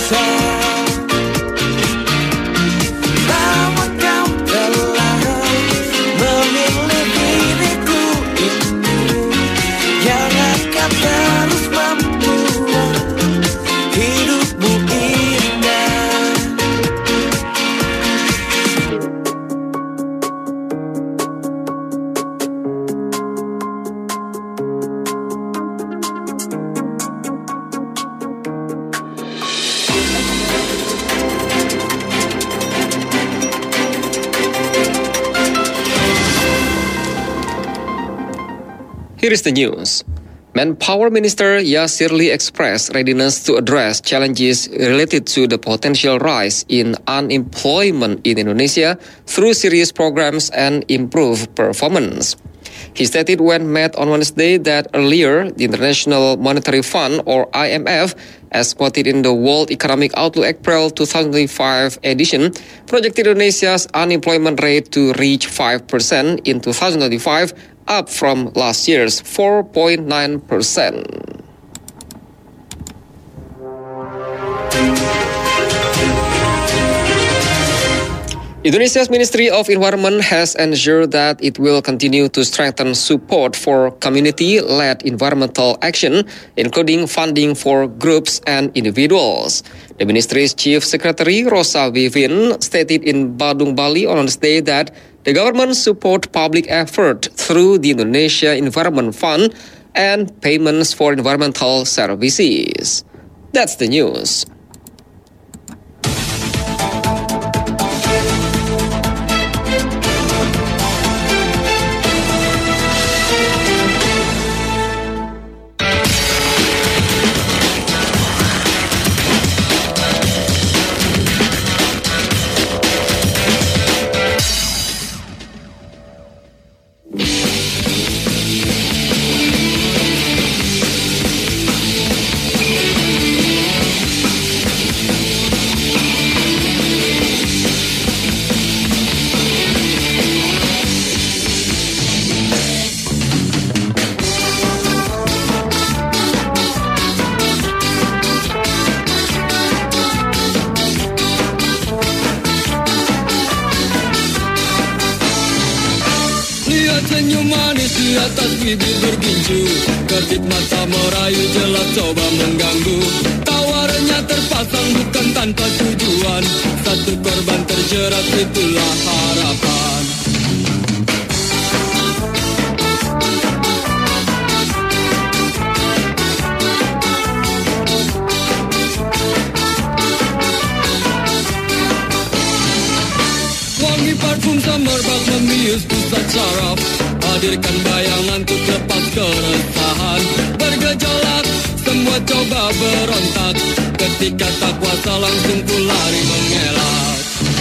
bangsa. Bahwa kau telah memilih diriku ini yang akan terus membuat hidupmu indah. Here is the news. Manpower Minister Yasir Lee expressed readiness to address challenges related to the potential rise in unemployment in Indonesia through serious programs and improved performance. He stated when met on Wednesday that earlier, the International Monetary Fund, or IMF, as quoted in the World Economic Outlook April 2025 edition, projected Indonesia's unemployment rate to reach 5% in 2025, up from last year's 4.9%. Indonesia's Ministry of Environment has ensured that it will continue to strengthen support for community-led environmental action, including funding for groups and individuals. The ministry's Chief Secretary, Rosa Vivin, stated in Badung, Bali on Wednesday that the government support public effort through the Indonesia Environment Fund and payments for environmental services. That's the news. Senyum manis di atas bibir bergincu, kedip mata merayu jelas coba mengganggu. Tawarannya terpasang bukan tanpa tujuan, satu korban terjerat itulah harapan. Wangi parfum semerbak membius pusat saraf, hadirkan bayangan untuk lepas keresahan. Bergejolak, semua coba berontak, ketika tak kuasa langsung ku lari mengelak.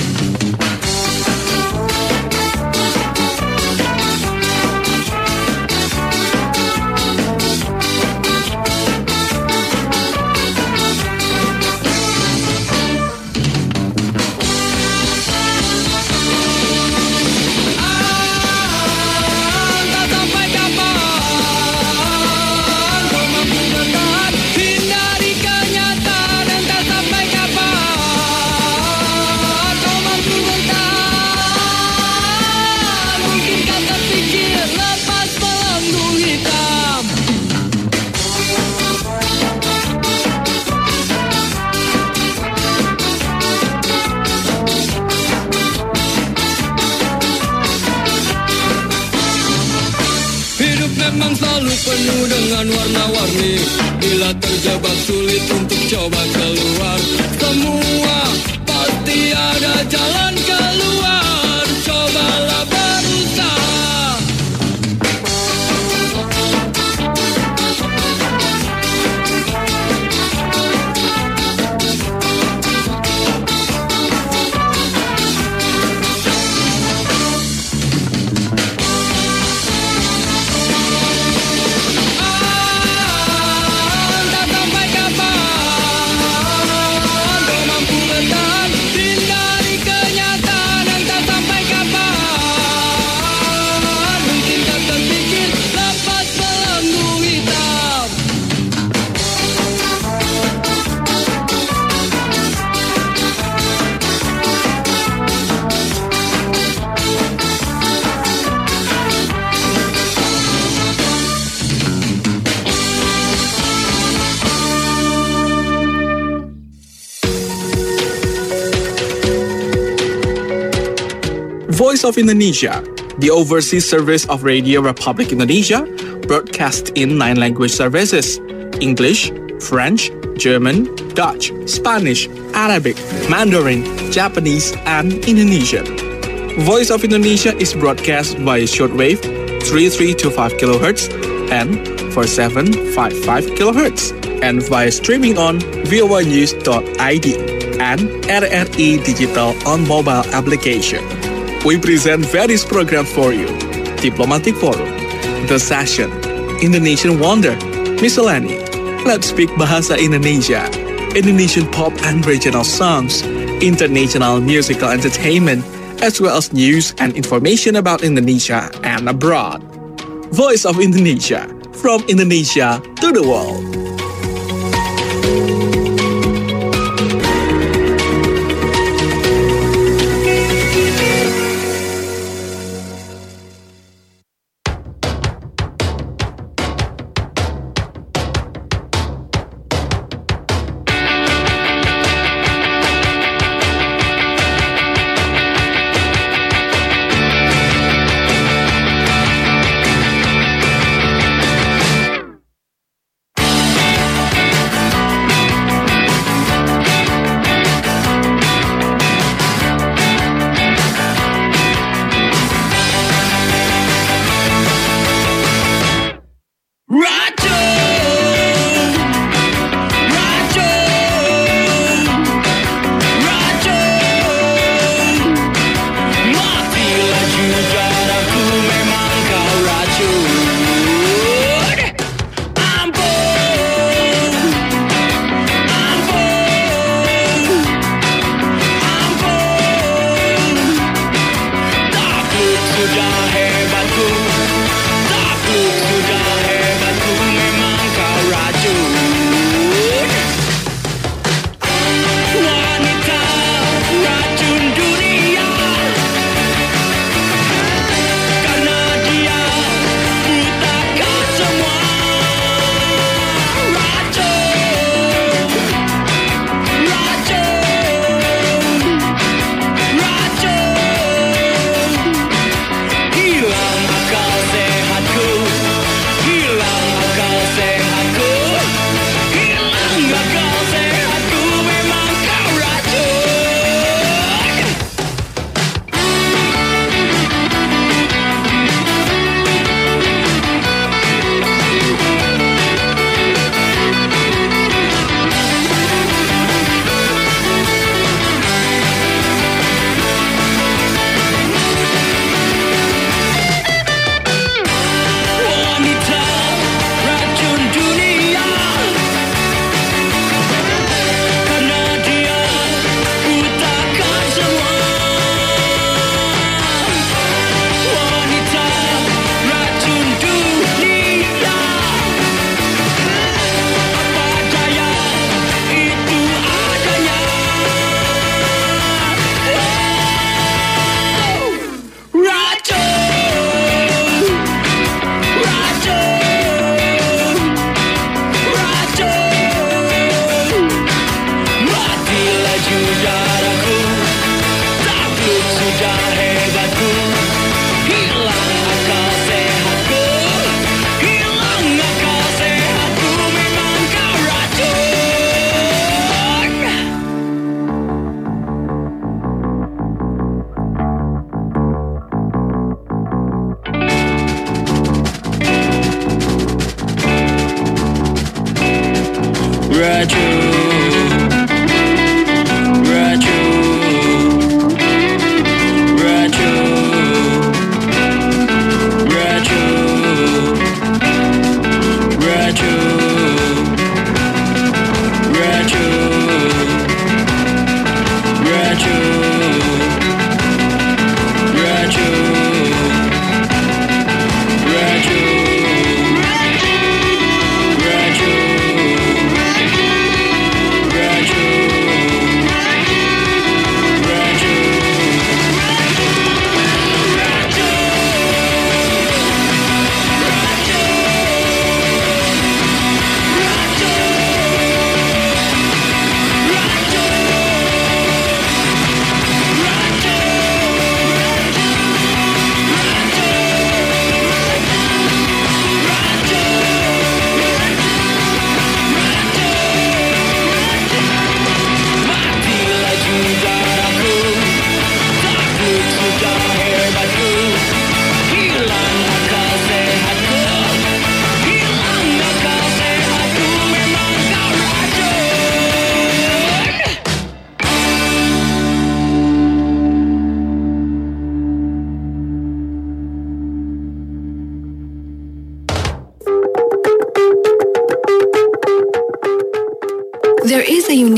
Memang selalu penuh dengan warna-warni, bila terjebak sulit untuk coba keluar. Semua pasti ada jalan keluar, cobalah berusaha. Kau mampu bertahan, hindari kenyataan. Voice of Indonesia, the overseas service of Radio Republic Indonesia, broadcast in 9 language services: English, French, German, Dutch, Spanish, Arabic, Mandarin, Japanese, and Indonesian. Voice of Indonesia is broadcast via shortwave 3325 kHz and 4755 kHz, and via streaming on voanews.id and RRI Digital on mobile application. We present various programs for you: Diplomatic Forum, The Session, Indonesian Wonder, Miscellany, Let's Speak Bahasa Indonesia, Indonesian pop and regional songs, international musical entertainment, as well as news and information about Indonesia and abroad. Voice of Indonesia, from Indonesia to the world.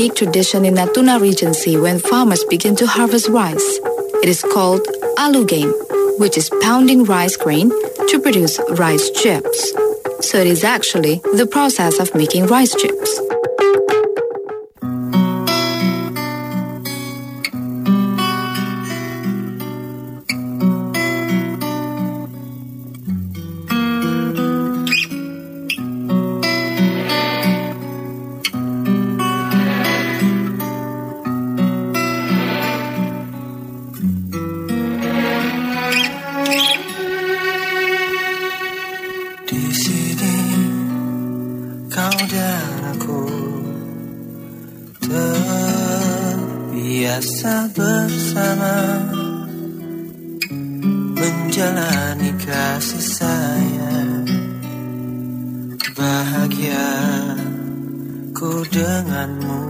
unique tradition in Natuna Regency when farmers begin to harvest rice. It is called alu game, which is pounding rice grain to produce rice chips. So it is actually the process of making rice chips. Terbiasa bersama menjalani kasih sayang, bahagia ku denganmu.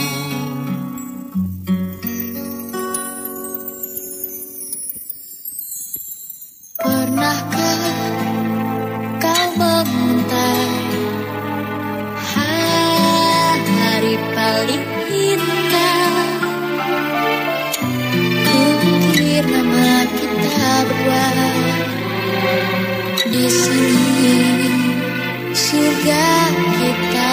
Pernahkah kau mengintai hari paling indah? Kukir nama kita berdua di sini, surga kita.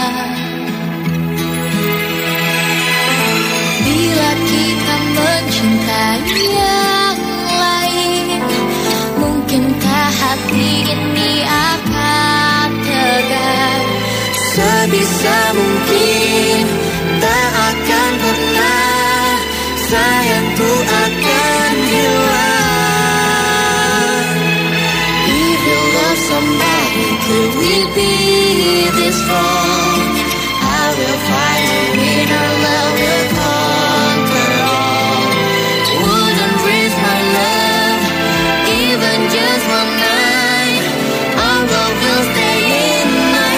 Bila kita mencintai yang lain, mungkinkah hati ini akan tegar? Sebisa mungkin tak akan pernah sayangku akan hilang. If you love somebody, could we be this wrong? I will fight to win, our love will conquer all. Wouldn't risk my love, even just one night. Our love will stay in my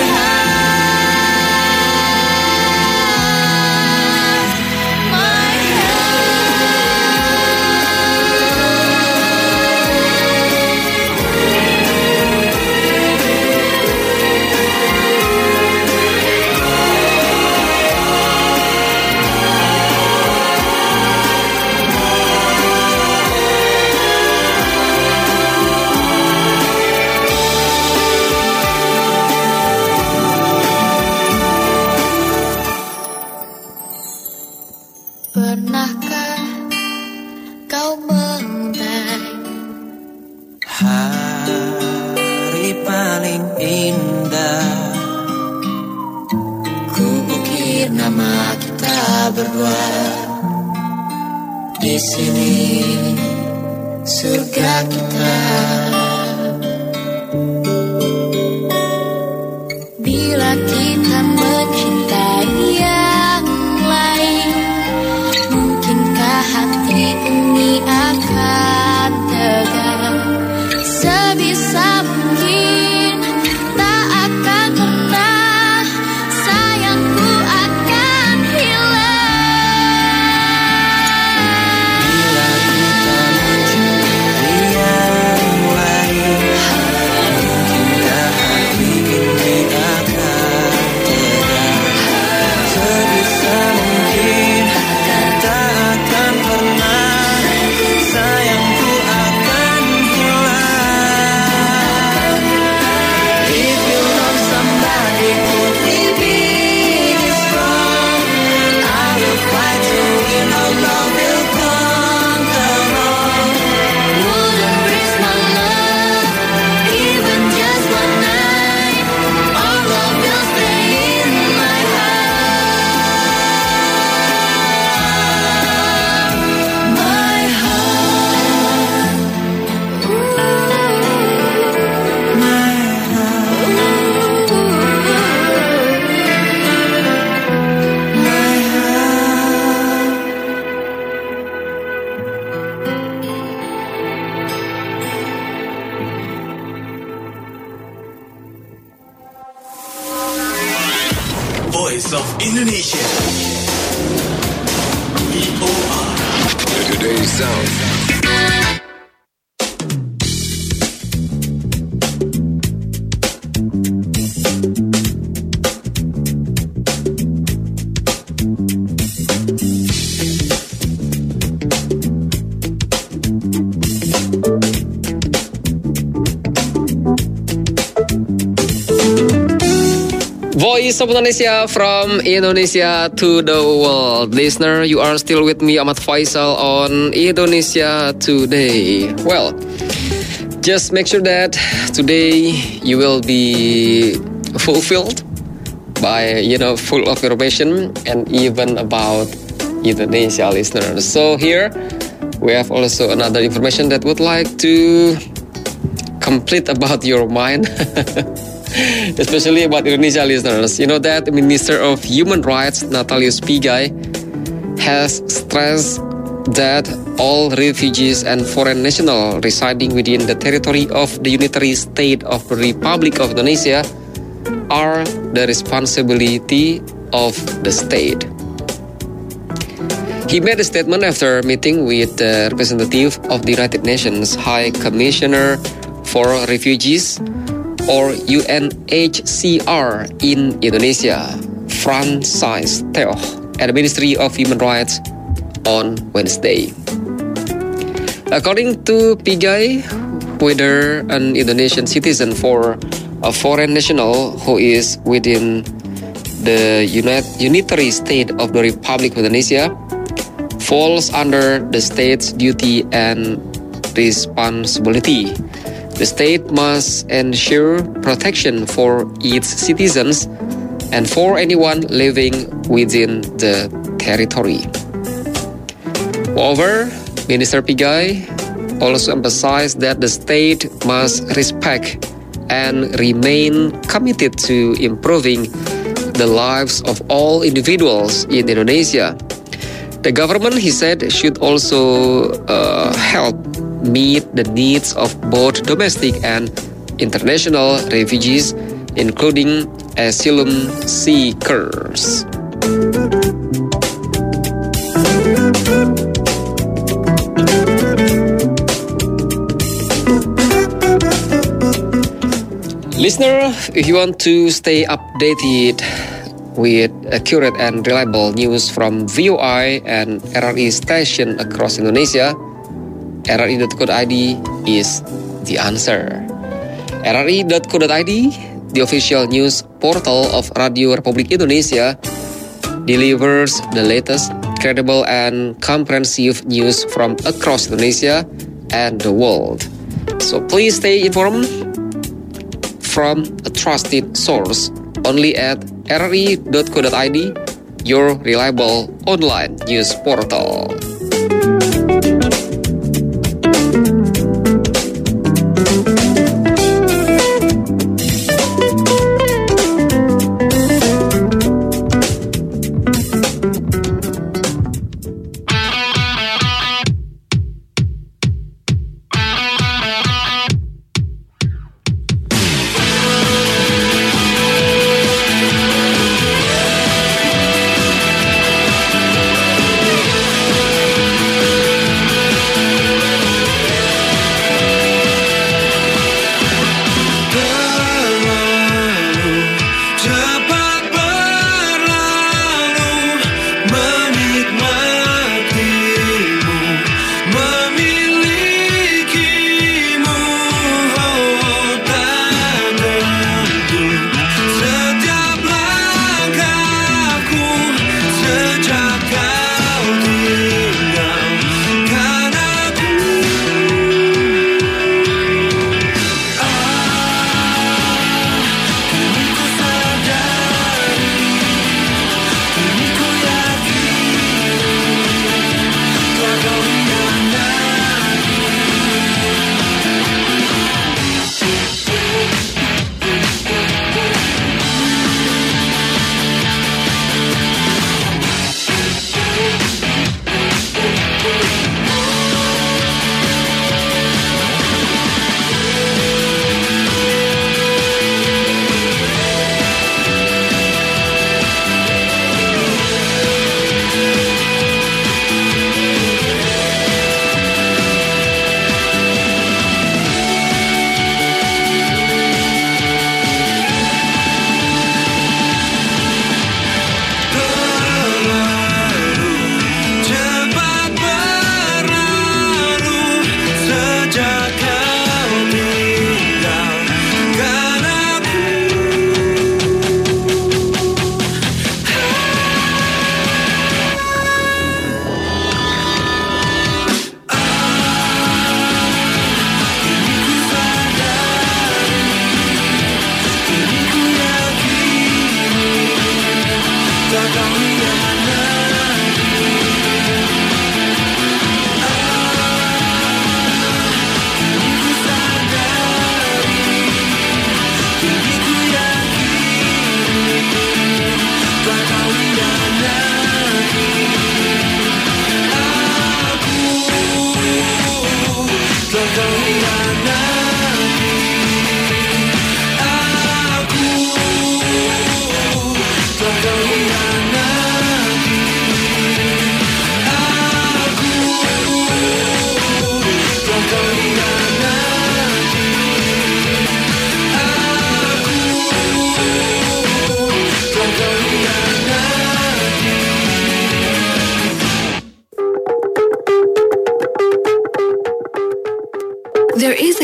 heart, my Pernahkah kau mengintai hari paling indah? Kukir nama kita berdua di sini, surga kita. Bila kita mencintai yang lain, mungkinkah hati ini akan tegar? Sebisa mungkin tak akan pernah sayangku akan hilang. Bila kita mencintai yang lain, mungkinkah hati ini akan tegar? Sebisa mungkin tak akan pernah sayangku akan hilang. If you love somebody, could we be this wrong? I will fight to win, our love will conquer all. Wouldn't risk my love, even just one night. Our love will stay in my heart, my heart. Voice of Indonesia. VOA. Today's sound. Voice of Indonesia from Indonesia to the world. Listener, you are still with me, Ahmad Faisal, on Indonesia Today. Well, just make sure that today you will be fulfilled by, full of information and even about Indonesia, listeners. So here we have also another information that would like to complete about your mind. Especially about Indonesia, listeners. You know that Minister of Human Rights, Natalius Pigai, has stressed that all refugees and foreign nationals residing within the territory of the unitary state of the Republic of Indonesia are the responsibility of the state. He made a statement after meeting with the representative of the United Nations High Commissioner for Refugees, or UNHCR, in Indonesia, Francis Theo, at the Ministry of Human Rights on Wednesday. According to Pigai, whether an Indonesian citizen or a foreign national who is within the unitary state of the Republic of Indonesia falls under the state's duty and responsibility. The state must ensure protection for its citizens and for anyone living within the territory. Moreover, Minister Pigai also emphasized that the state must respect and remain committed to improving the lives of all individuals in Indonesia. The government, he said, should also help meet the needs of both domestic and international refugees, including asylum seekers. Listener, if you want to stay updated with accurate and reliable news from VOI and RRI station across Indonesia, RRI.co.id is the answer. RRI.co.id, the official news portal of Radio Republik Indonesia, delivers the latest, credible and comprehensive news from across Indonesia and the world. So please stay informed from a trusted source only at RRI.co.id, your reliable online news portal.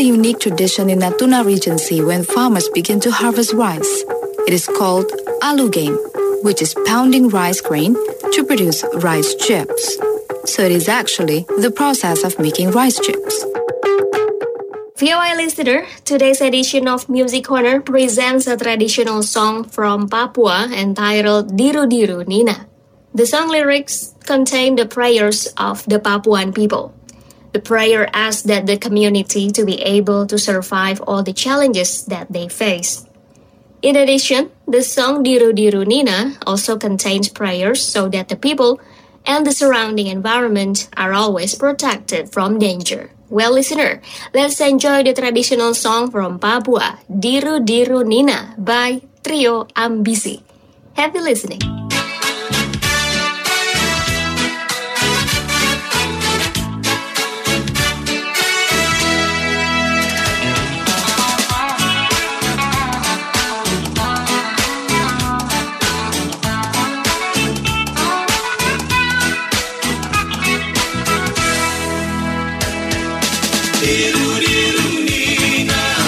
unique tradition in Natuna Regency when farmers begin to harvest rice. It is called Alu Game, which is pounding rice grain to produce rice chips. So it is actually the process of making rice chips. VOA listener, today's edition of Music Corner presents a traditional song from Papua entitled Diru Diru Nina. The song lyrics contain the prayers of the Papuan people. The prayer asks that the community to be able to survive all the challenges that they face. In addition, the song Diru Diru Nina also contains prayers so that the people and the surrounding environment are always protected from danger. Well, listener, let's enjoy the traditional song from Papua, Diru Diru Nina by Trio Ambisi. Happy listening.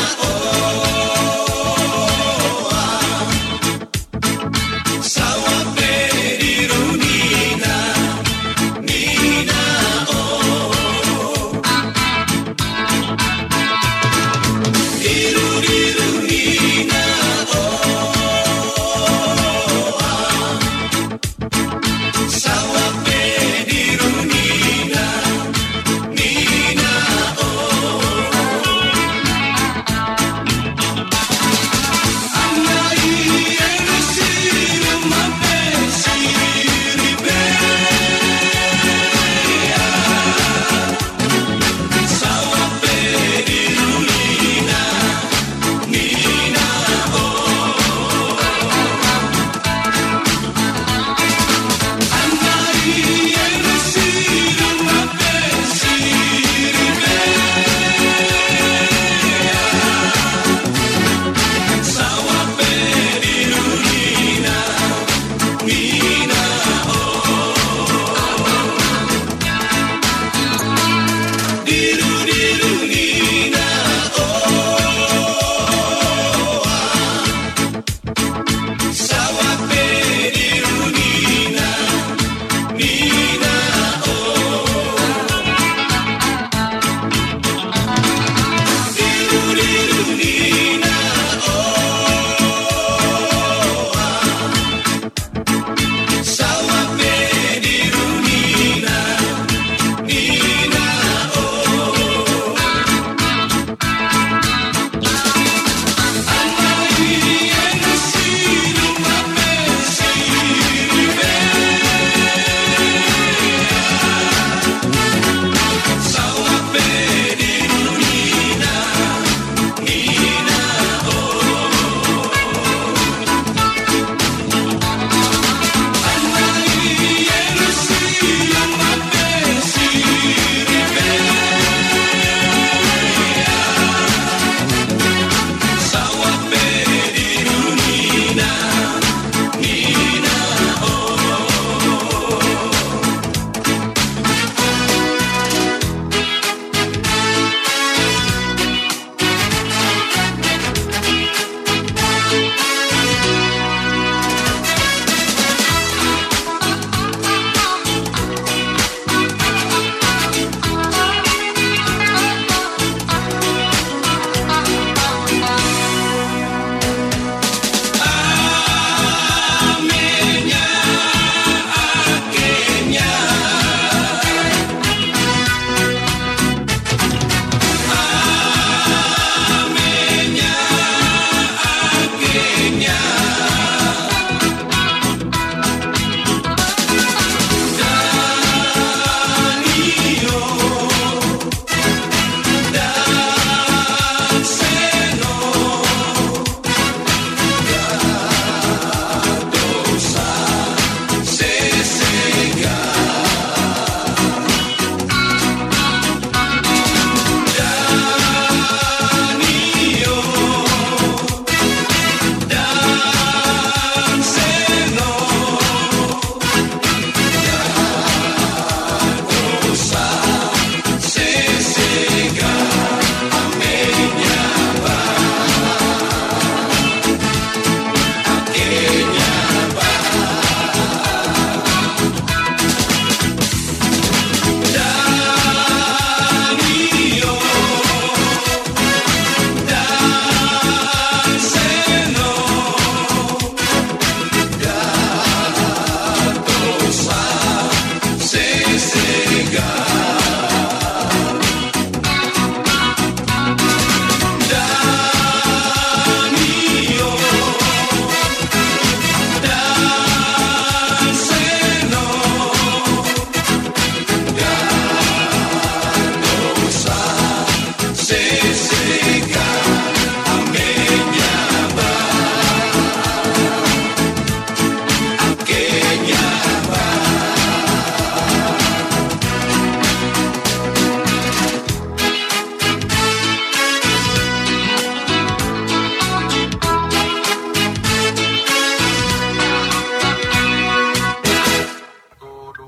Sawah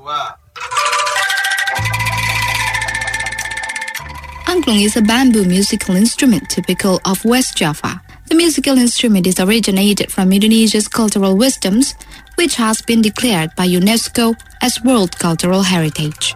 Angklung is a bamboo musical instrument typical of West Java. The musical instrument is originated from Indonesia's cultural wisdoms, which has been declared by UNESCO as World Cultural Heritage.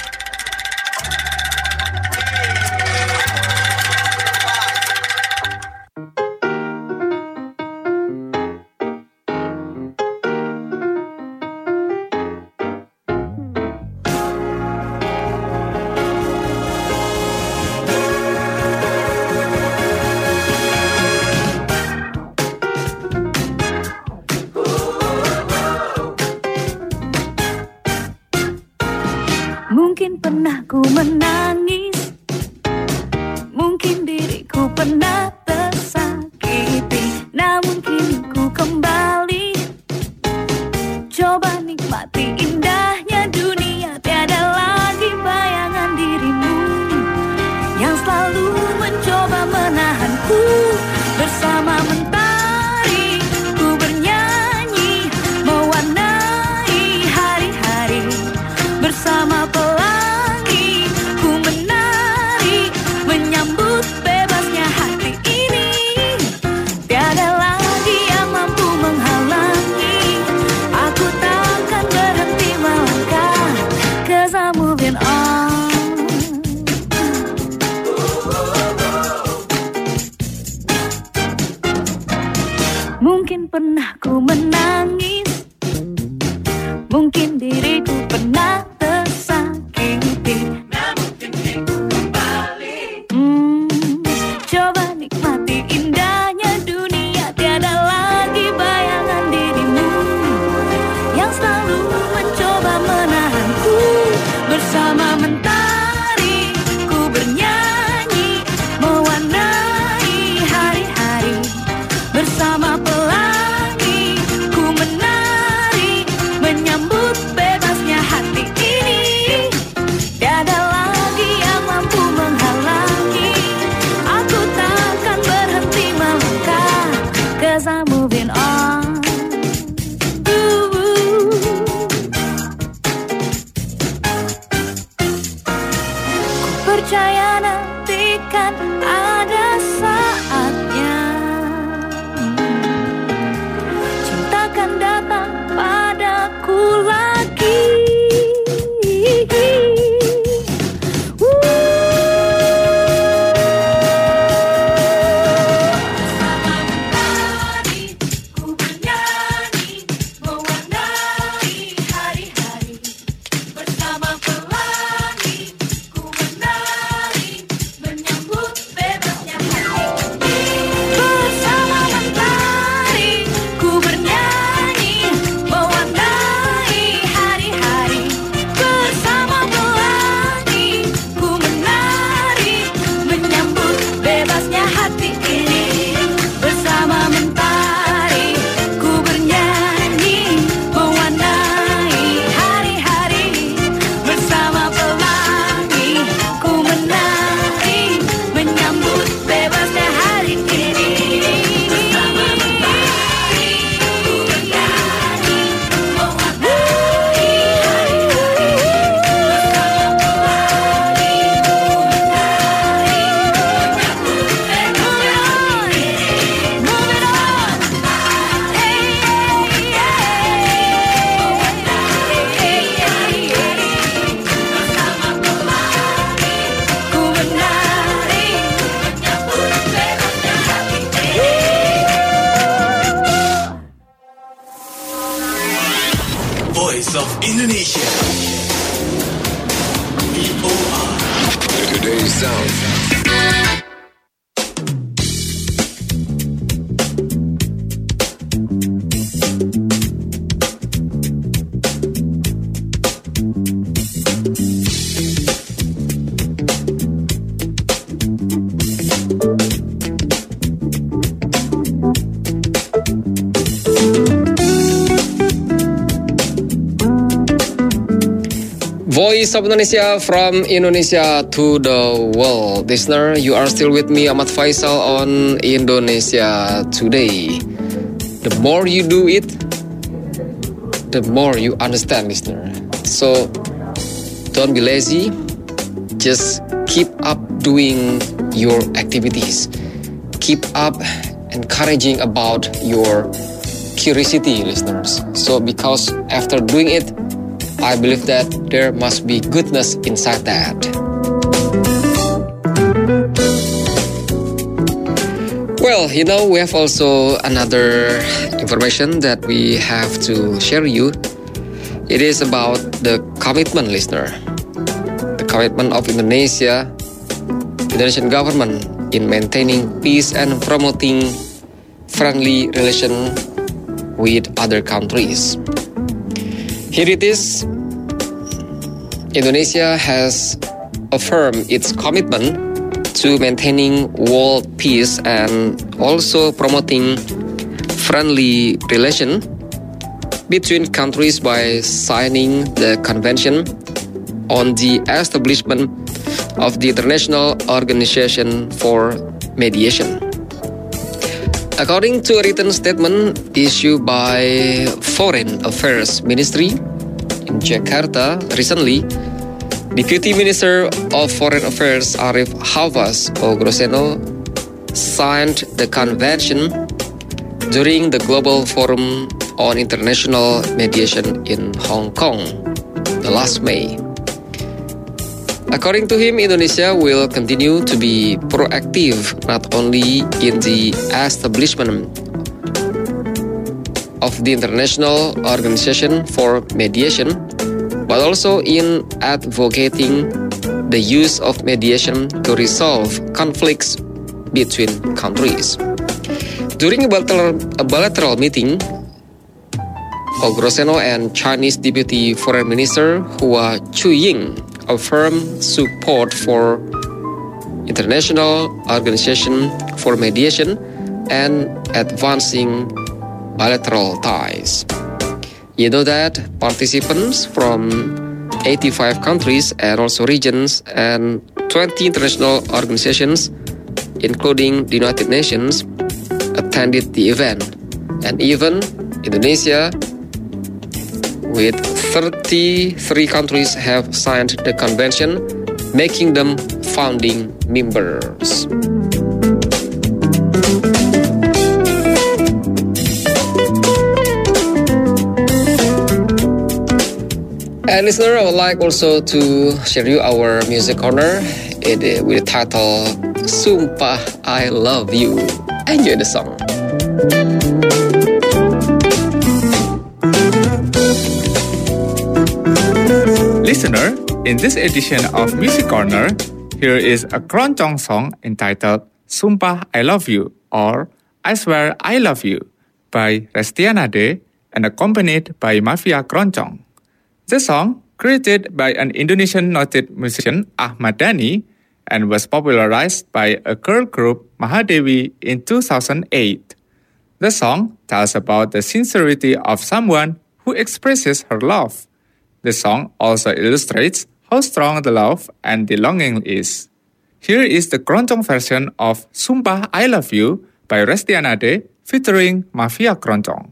Mungkin pernah ku menangis, mungkin diriku pernah tersakiti, namun kini ku kembali, coba nikmati indahnya dunia. Tiada lagi bayangan dirimu yang selalu mencoba menahanku. Bersama mentari ku bernyanyi, mewarnai hari-hari. Bersama pelangi ku menari, menyambut bebasnya hati ini. Tiada lagi yang mampu menghalangi, aku takkan berhenti melangkah, 'cause I'm moving on. Mungkin pernah ku menangis, mungkin diriku pernah tersakiti, namun kini ku kembali. Coba nikmati indahnya dunia. Tiada lagi bayangan dirimu yang selalu mencoba menahanku. Bersama mentari ku bernyanyi, mewarnai hari-hari. Bersama pelangi ku menari, menyambut bebasnya hati ini. Tiada lagi yang mampu menghalangi, aku takkan berhenti melangkah, 'cause I'm moving on. Ku percaya nanti kan ada saatnya, cinta kan datang padaku lagi. Bersama mentari ku bernyanyi, mewarnai hari-hari. Bersama pelangi ku menari, menyambut bebasnya hati. Bersama mentari ku bernyanyi, mewarnai hari-hari. Bersama pelangi ku menari, menyambut bebasnya hati ini. Bersama mentari ku bernyanyi, mewarnai hari-hari. Bersama pelangi ku menari, menyambut bebasnya hari ini. Bersama mentari ku bernyanyi, mewarnai hari-hari. Bersama pelangi ku menari, menyambut bebasnya hari ini. Moving on, hey, bersama pelangi ku menari, menyambut bebasnya hati ini. Voice of Indonesia. VOA. Today's sound. Voice of Indonesia from Indonesia to the world. Listener, you are still with me, Ahmad Faisal, on Indonesia Today. The more you do it, the more you understand, listener. So don't be lazy. Just keep up doing your activities. Keep up encouraging about your curiosity, listeners. So because after doing it, I believe that there must be goodness inside that. Well, we have also another information that we have to share you. It is about the commitment, listener. The commitment of Indonesian government in maintaining peace and promoting friendly relation with other countries. Here it is. Indonesia has affirmed its commitment to maintaining world peace and also promoting friendly relation between countries by signing the Convention on the Establishment of the International Organization for Mediation. According to a written statement issued by Foreign Affairs Ministry in Jakarta recently, Deputy Minister of Foreign Affairs Arif Hafaz Ogroseno signed the convention during the Global Forum on International Mediation in Hong Kong the last May. According to him, Indonesia will continue to be proactive not only in the establishment of the International Organization for Mediation, but also in advocating the use of mediation to resolve conflicts between countries. During a bilateral meeting, Ogroseno and Chinese Deputy Foreign Minister Hua Chunying affirmed support for International Organization for Mediation and advancing bilateral ties. You know that participants from 85 countries and also regions and 20 international organizations, including the United Nations, attended the event. And even Indonesia, with 33 countries, have signed the convention, making them founding members. And listener, I would like also to share you our music corner with the title Sumpah I Love You. Enjoy the song. Listener, in this edition of Music Corner, here is a Keroncong song entitled Sumpah I Love You or I Swear I Love You by Restianade and accompanied by Mafia Keroncong. The song, created by an Indonesian noted musician Ahmad Dhani and was popularized by a girl group Mahadewi in 2008. The song tells about the sincerity of someone who expresses her love. The song also illustrates how strong the love and the longing is. Here is the Keroncong version of Sumpah I Love You by Restianade featuring Mafia Keroncong.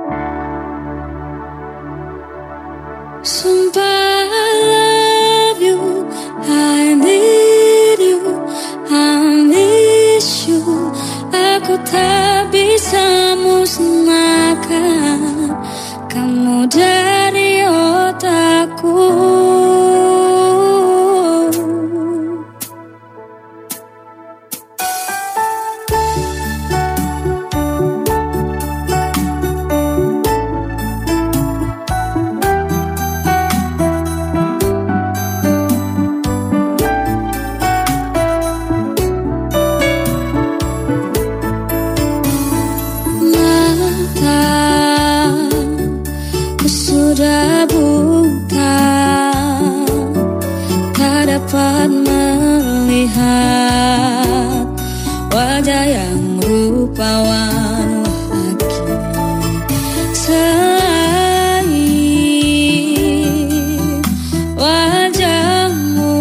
Sumpah I love you, I need you, I miss you. Aku tak bisa musnahkan kamu dari otakku. Sudah buta, tak dapat melihat wajah yang rupawan lagi selain wajahmu.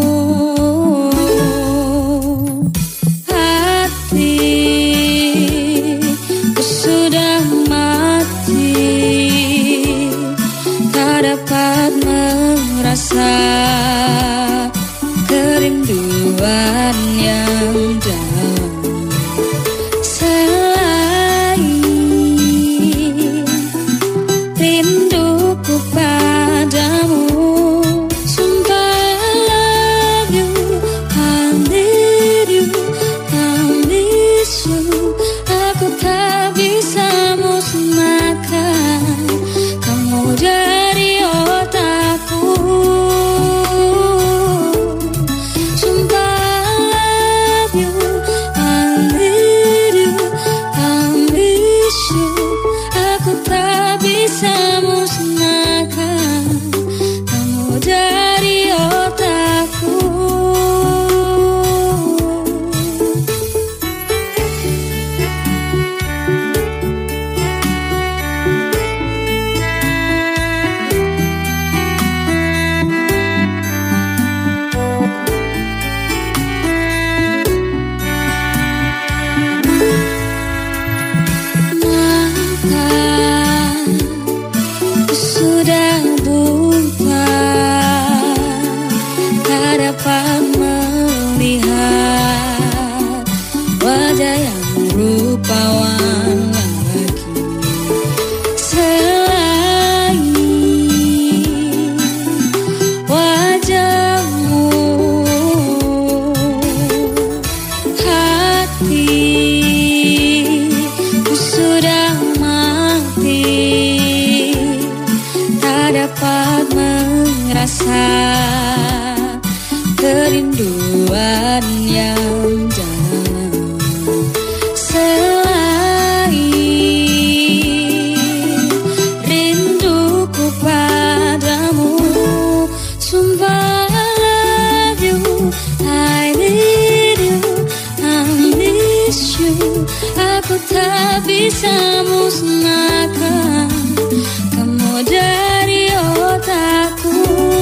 Hatiku sudah mati, tak dapat melihat rasa kerinduan yang dalam. Selain rinduku padamu, sumpah I love you, I need you, I miss you. Aku tak bisa musnahkan kamu dari otakku. Sumpah I love you, I need you, I miss you. Aku tak bisa musnahkan kamu dari otakku. Maka sudah buta, tak dapat melihat wajah yang rupawan lagi. Selain wajahmu, hatiku sudah mati, tak dapat merasa kerinduan yang dalam. Selain rinduku padamu, sumpah I love you, I need you, I miss you. Aku tak bisa musnahkan kamu dari otakku.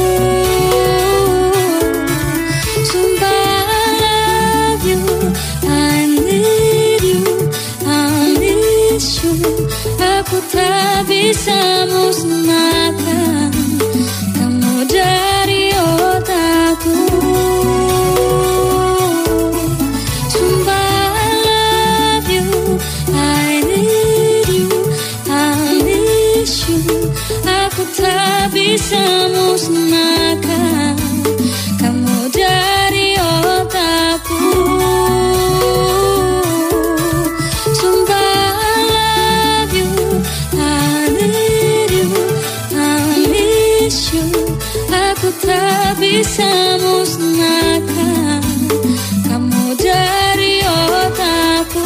Sumpah I love you, I need you, I miss you. Aku tak bisa musnahkan kamu dari otakku. Sumpah I love you, I need you, I miss you. Aku tak bisa musnahkan kamu dari otakku. Sumpah I love you, I need you, I miss you. Aku tak bisa musnahkan kamu dari otakku.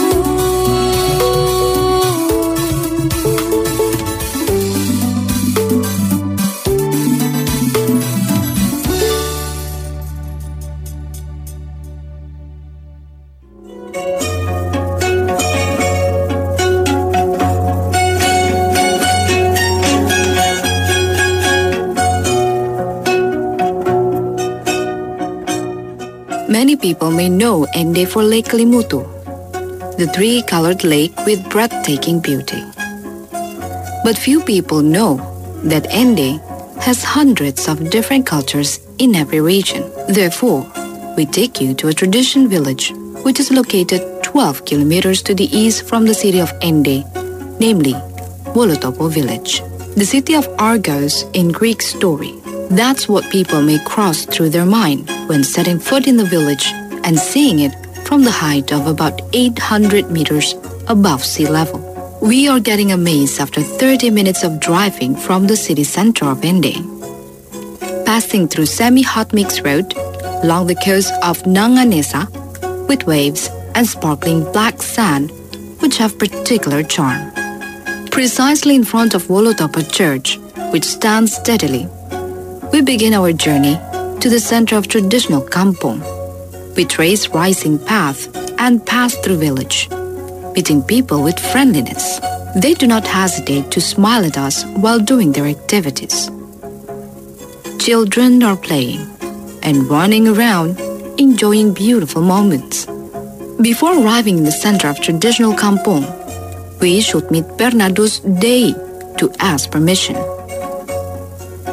Many people may know Ende for Lake Kelimutu, the three-colored lake with breathtaking beauty. But few people know that Ende has hundreds of different cultures in every region. Therefore, we take you to a tradition village which is located 12 kilometers to the east from the city of Ende, namely Wolotopo village. The city of Argos in Greek story. That's what people may cross through their mind when setting foot in the village and seeing it from the height of about 800 meters above sea level. We are getting amazed after 30 minutes of driving from the city center of Ende. Passing through semi-hot mix road along the coast of Nanganesa with waves and sparkling black sand which have particular charm. Precisely in front of Wolotopo Church, which stands steadily, we begin our journey to the center of traditional kampong. We trace rising path and pass through village, meeting people with friendliness. They do not hesitate to smile at us while doing their activities. Children are playing and running around, enjoying beautiful moments. Before arriving in the center of traditional kampong, we should meet Bernardo's Dei to ask permission.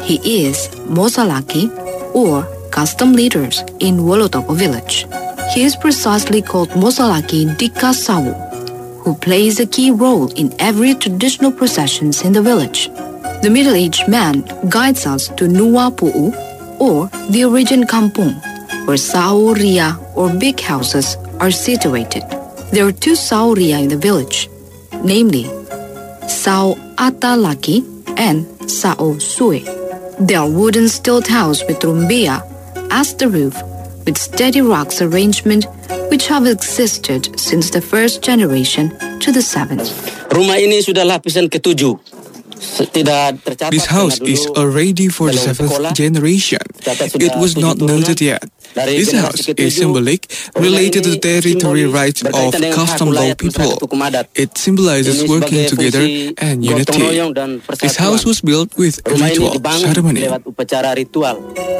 He is Mosalaki, or custom leaders in Wolotopo village. He is precisely called Mosalaki Dikasawu, who plays a key role in every traditional processions in the village. The middle-aged man guides us to Nuwa Pu'u, or the origin kampung, where sauria or big houses are situated. There are two sauria in the village, namely Sao Atalaki and Sao Sue. They are wooden stilt house with rumbia as the roof, with steady rocks arrangement which have existed since the first generation to the seventh. Rumah ini sudah lapisan ke-7. Tidak tercatat. This house karena is dulu already for the dalam seventh sekolah, generation. tercatat sudah It was 7 not turunan. noted yet. Dari This generasi house ke-7, is symbolic, rumah related to ini the territory simbolis rights of berkaitan dengan hak custom law wilayah people. masyarakat hukum adat. It symbolizes Ini working sebagai together fungsi and gotong unity. royong dan This persatuan. house was built with Rumah ini ritual dibangun ceremony. lewat upacara ritual.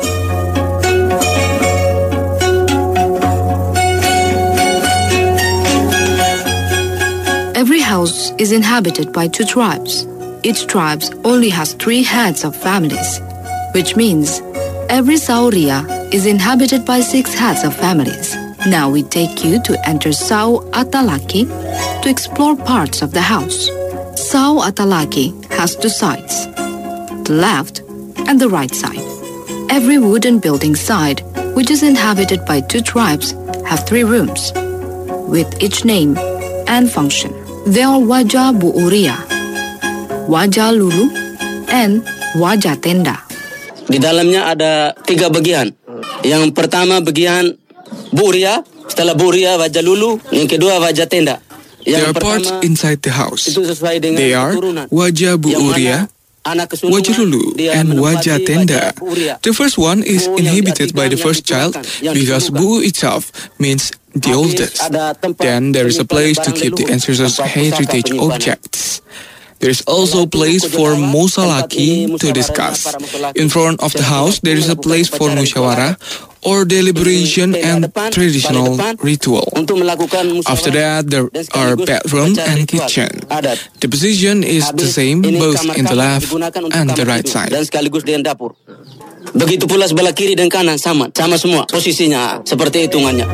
Every house is inhabited by 2 tribes. Each tribe only has 3 heads of families, which means every sauria is inhabited by 6 heads of families. Now we take you to enter Sao Atalaki to explore parts of the house. Sao Atalaki has 2 sides, the left and the right side. Every wooden building side, which is inhabited by 2 tribes, have 3 rooms, with each name and function. They are Wajah Buuria, Wajah Lulu, and Wajah Tenda. Di dalamnya ada 3 bagian. Yang pertama bagian Buria, setelah Buria wajah lulu, yang kedua wajah tenda. There Yang are parts pertama inside the house. itu sesuai dengan They are keturunan. Wajah Yang mana Buuria, anak kesulungan, Wajah Lulu, dia and menempati Wajah Tenda. wajah Buuria. The first one is Bu yang inhabited by the diartikan first yang child diturunkan, yang because didulukan. Bu itself means the Habis oldest. ada tempat Then there is a penyimpanan place to barang keep the leluhur, ancestors' tempat pusaka heritage penyimpanan. objects. There is also a place for Mosalaki to discuss. In front of the house, there is a place for musyawarah or deliberation and traditional ritual. Untuk melakukan musyawarah After that, there dan are sekaligus bedroom upacara and ritual kitchen. adat. The position is the Habis same ini both kamar in the tamu left digunakan untuk and the kamar right tidur side. dan sekaligus dengan dapur. Begitu pula sebelah kiri dan kanan sama semua posisinya seperti hitungannya.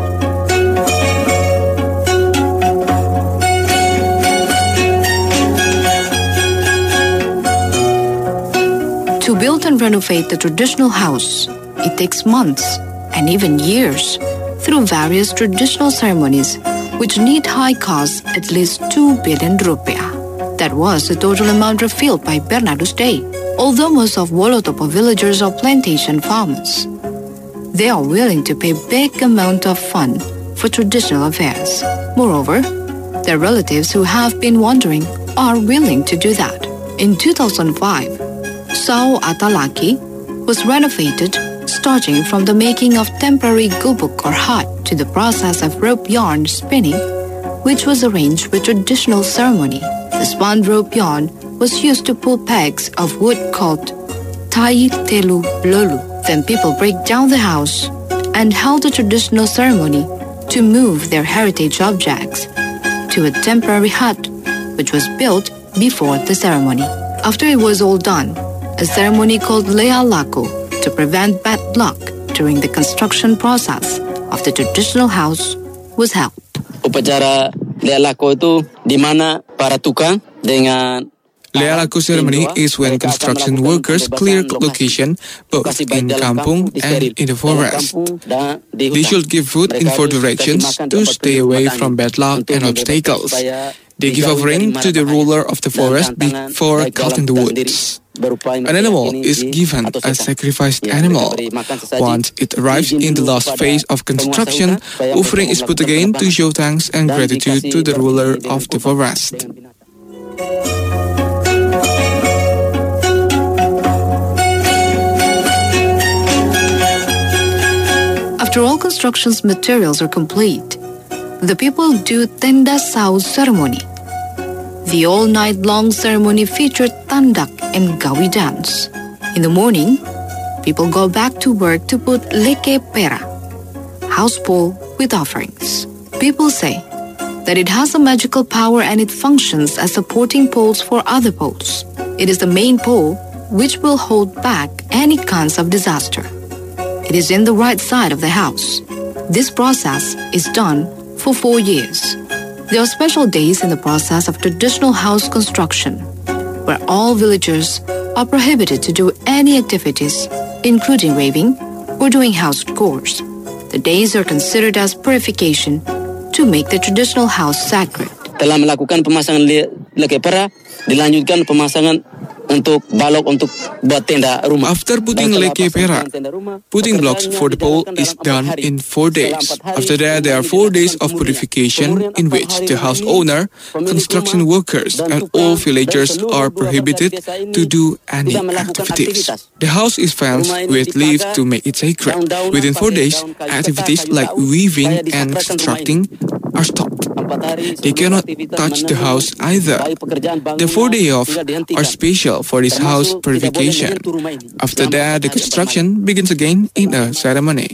To build and renovate the traditional house, it takes months and even years through various traditional ceremonies which need high costs at least 2 billion rupiah. That was the total amount revealed by Bernardus Day. Although most of Wolotopo villagers are plantation farmers, they are willing to pay big amount of fund for traditional affairs. Moreover, their relatives who have been wandering are willing to do that. In 2005, Sao Atalaki was renovated, starting from the making of temporary gubuk or hut to the process of rope yarn spinning, which was arranged with traditional ceremony. The spun rope yarn was used to pull pegs of wood called Tai Telu Lolu. Then people break down the house and held a traditional ceremony to move their heritage objects to a temporary hut, which was built before the ceremony. After it was all done, a ceremony called Lea Laku to prevent bad luck during the construction process of the traditional house was held. Upacara Lea Laku itu di mana para tukang dengan Lea Laku ceremony is when construction workers clear location both in kampung and in the forest. They should give food in 4 directions to stay away from bad luck and obstacles. They give offering to the ruler of the forest before cutting the woods. An animal is given a sacrificed animal. Once it arrives in the last phase of construction, offering is put again to show thanks and gratitude to the ruler of the forest. After all construction's materials are complete, the people do Tenda Sao ceremony. The all-night-long ceremony featured tandak and gawi dance. In the morning, people go back to work to put leke pera, house pole with offerings. People say that it has a magical power and it functions as supporting poles for other poles. It is the main pole which will hold back any kinds of disaster. It is in the right side of the house. This process is done for 4 years. There are special days in the process of traditional house construction, where all villagers are prohibited to do any activities, including raving or doing house chores. The days are considered as purification to make the traditional house sacred. Telah melakukan pemasangan lekepara, dilanjutkan pemasangan untuk balok untuk buat tenda rumah. After putting leke pera, putting blocks for the pole is done in 4 days. After that, there are 4 days of purification in which the house owner, construction workers, and all villagers are prohibited to do any activities. The house is fenced with leaves to make it sacred. Within 4 days, activities like weaving and constructing are stopped. They cannot touch the house either. The 4 days off are special for this house purification. After that, the construction begins again in a ceremony.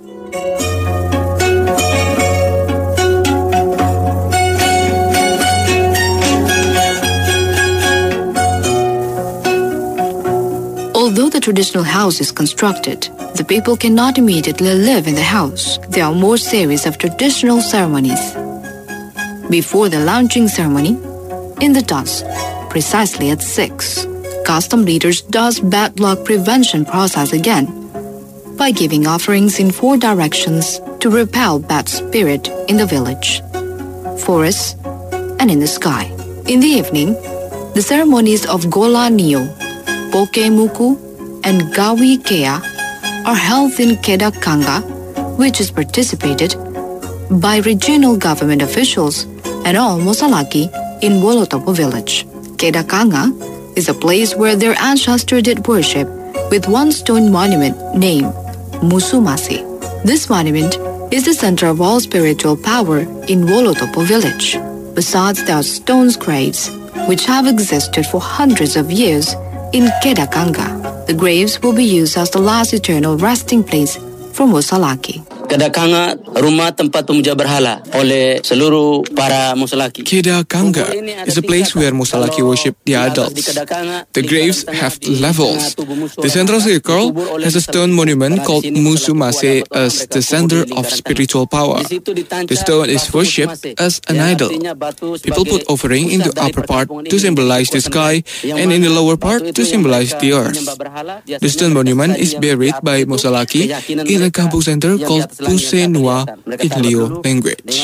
Although the traditional house is constructed, the people cannot immediately live in the house. There are more series of traditional ceremonies. Before the launching ceremony, in the dusk, precisely at 6, custom leaders does bad luck prevention process again by giving offerings in 4 directions to repel bad spirit in the village, forests, and in the sky. In the evening, the ceremonies of Gola Nio, Pokemuku, and Gawi Kea are held in Kedakanga, which is participated by regional government officials and all Mosalaki in Wolotopo village. Kedakanga is a place where their ancestors did worship with one stone monument named Musumasi. This monument is the center of all spiritual power in Wolotopo village. Besides, there are stone graves which have existed for hundreds of years in Kedakanga. The graves will be used as the last eternal resting place for Mosalaki. Kedakanga, rumah tempat pemuja berhala oleh seluruh para Mosalaki. Kedakanga is a place where Mosalaki worship the adults. The graves have levels. The central circle has a stone monument called Musumase as the center of spiritual power. The stone is worshipped as an idol. People put offering in the upper part to symbolize the sky and in the lower part to symbolize the earth. The stone monument is buried by Mosalaki in a kampung center called Puse Nua in Lio language.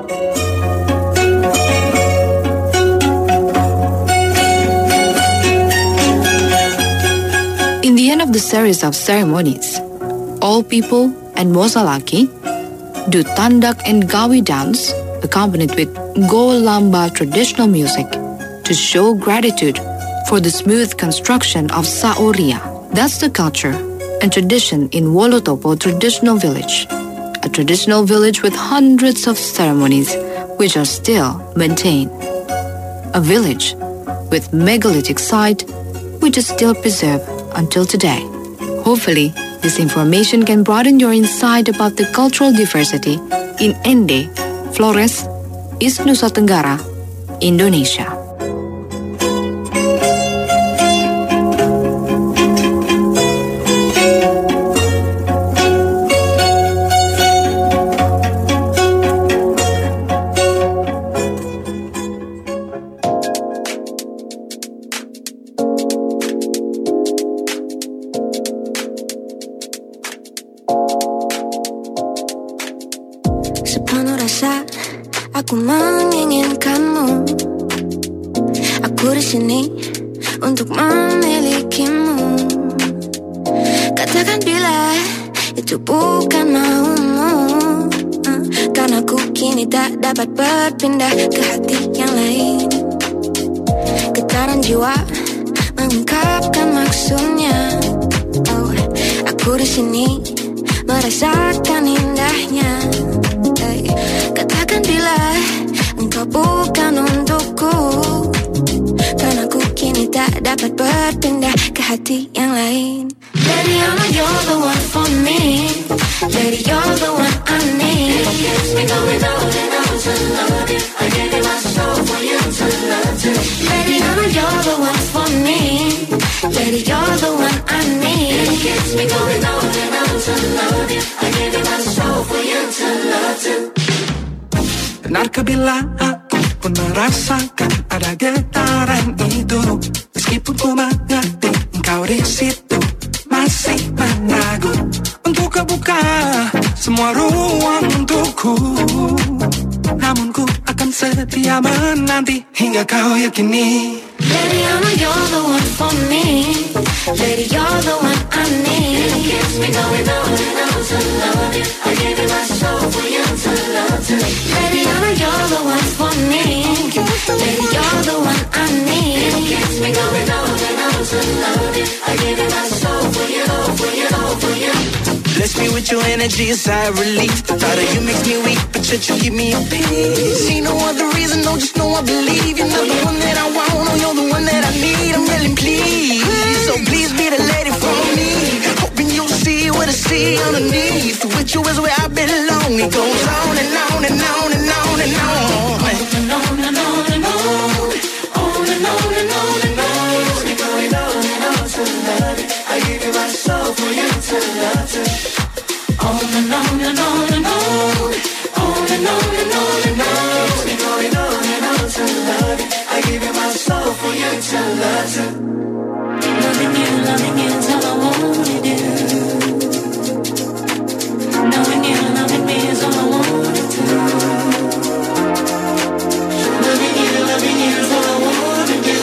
In the end of the series of ceremonies, all people and Mosalaki do Tandak and Gawi dance accompanied with Go Lamba traditional music to show gratitude for the smooth construction of Saoria. That's the culture and tradition in Wolotopo traditional village, a traditional village with hundreds of ceremonies which are still maintained. A village with megalithic site which is still preserved until today. Hopefully, this information can broaden your insight about the cultural diversity in Ende, Flores, East Nusa Tenggara, Indonesia. Sepenuh rasa aku menginginkanmu. Aku di sini untuk memilikimu. Katakan bila itu bukan maumu, karena ku kini tak dapat berpindah ke hati yang lain. Getaran jiwa mengungkapkan maksudnya. Oh, aku di sini merasakan indahnya. Katakan bila engkau bukan untukku, karena ku kini tak dapat berpindah ke hati yang lain. Lady, I know you're the one for me. Lady, you're the one I need. It gets me going on and on to love you. I gave you my soul for you to love too. Lady, I know you're the one for me. Lady, you're keeps me going on and on to love you. I give you my soul for you to love too. Benarkah bila aku pun merasakan ada getaran itu, meskipun ku mengerti engkau di situ masih meragu untuk kebuka semua ruang untukku. Namun ku akan setia menanti hingga kau yakini. Baby, I know you're the one for me. Baby, you're the one I need. It keeps me going on and on to love you. I give you my soul for you to love too. Baby, I know you're the one for me. Baby, you're the one I need. It keeps me going on and on to love you. I give you my soul for you, for you, for you. Bless me with your energy, a sigh of relief. Thought of you makes me weak, but yet you give me a peace. Ain't no other reason, no, just know I believe. You're not the one that I want, no, you're the one that I need. I'm really pleased, so please be the lady for me. Hoping you'll see what I see underneath. With you is where I belong. It goes on and on and on and on and on. On and on and on and on. On and on and on and on. Keeps me going on and on to love you. I give you my soul for you to love too. On and on and on and on. On and on and on and on. Keeps me going on and on to love you. I give you my soul for you to love too. Loving you's all I wanna do. Knowing you, loving me is all I wanna do. Loving you is all I wanna do.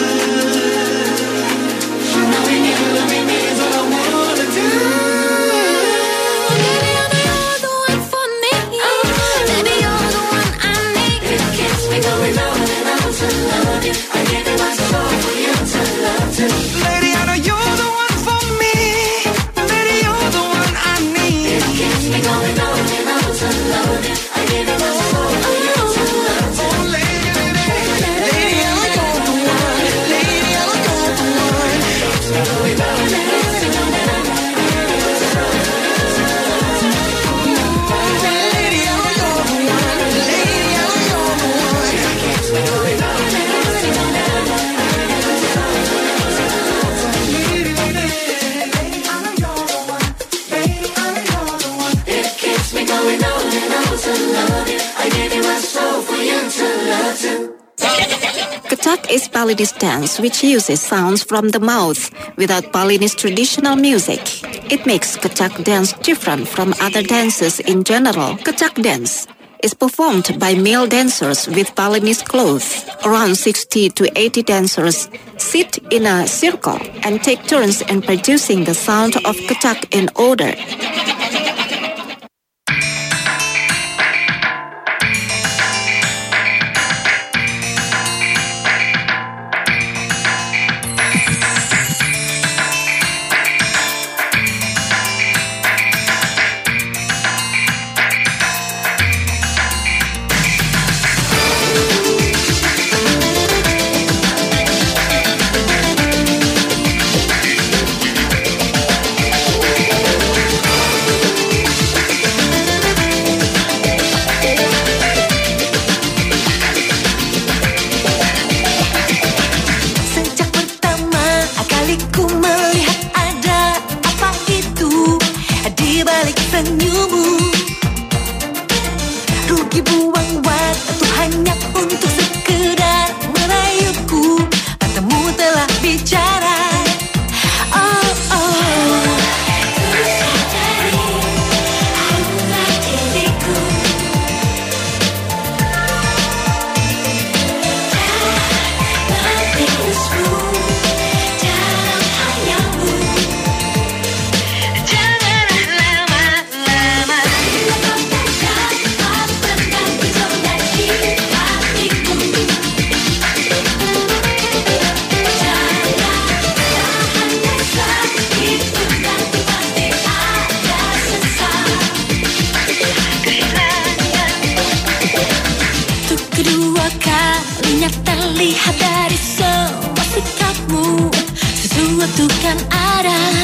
Knowing you, loving me is all I wanna do. Baby, I know you're the one for me. Baby, you're the one I need. It keeps me going on and on to love you. I give you my soul for you to love too. Lady, I know you're the one for me. Lady, you're the one I need. It keeps me going on and on to love you. I give you my soul for you to love too. Oh, lady, lady, I know you're the one. Lady, I know you're the one. Keeps me going on and on and on and on. Lady, I know you're the one. Lady, I know you're the one. Keeps me going on and on and on. It keeps me going on and on to love you. I give you my soul for you to love too. Ketak is Balinese dance which uses sounds from the mouth without Balinese traditional music. It makes Ketak dance different from other dances in general. Ketak dance is performed by male dancers with Balinese clothes. Around 60 to 80 dancers sit in a circle and take turns in producing the sound of Ketak in order. Sejak pertama kali ku melihat ada apa itu di balik senyummu. Rugi buang waktu hanya untuk sekedar merayuku. Matamu telah bicara. Oh oh. Untuk kedua kalinya terlihat dari semua sikapmu, sesuatu kan ada